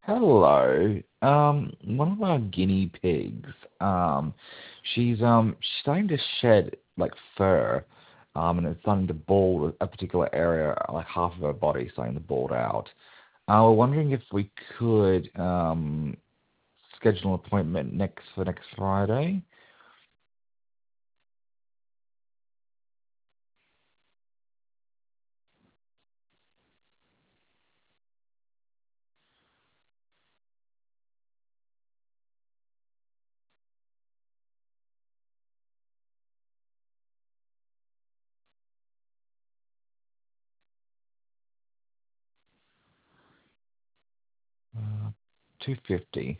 Hello. One of our guinea pigs, she's starting to shed like fur, and it's starting to bald a particular area, like half of her body starting to bald out. We're wondering if we could schedule an appointment next Friday. 250.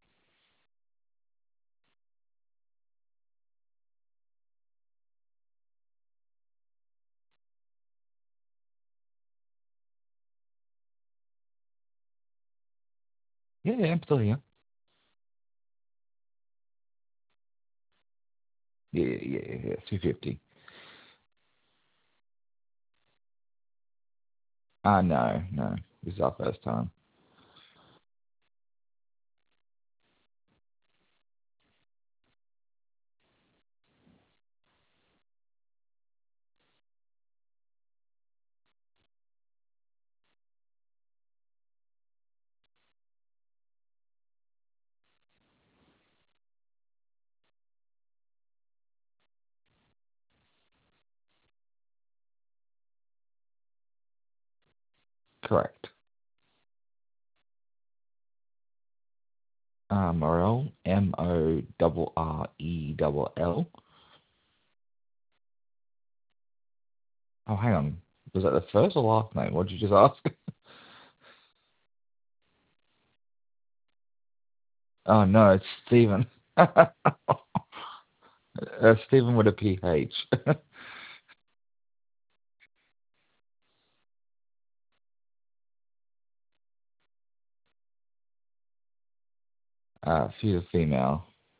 Yeah, yeah, I'm still here. Yeah, yeah, yeah, yeah, 250. No, no. This is our first time. Correct. Morel, Morrell. Oh, hang on. Was that the first or last name? What did you just ask? Oh, no, it's Stephen. Stephen with a PH. She's a female.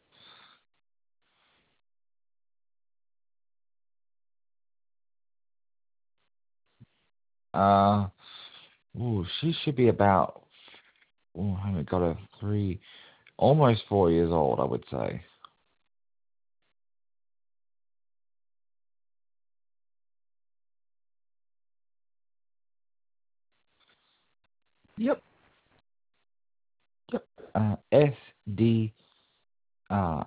Uh, she should be about, I haven't got her almost 4 years old, I would say. Yep, yep. SD uh,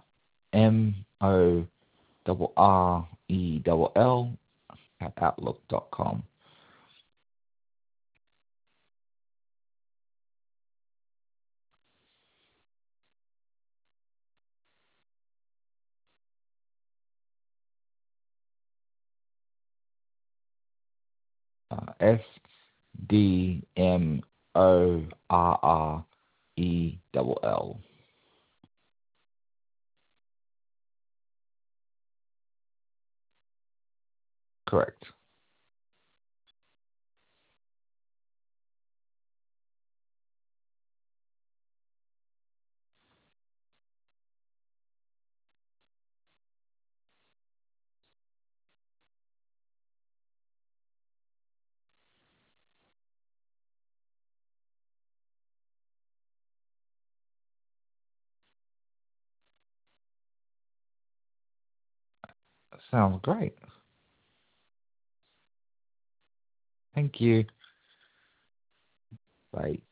MORRELL at outlook.com. SDMORRELL. Correct. Sounds great. Thank you. Bye.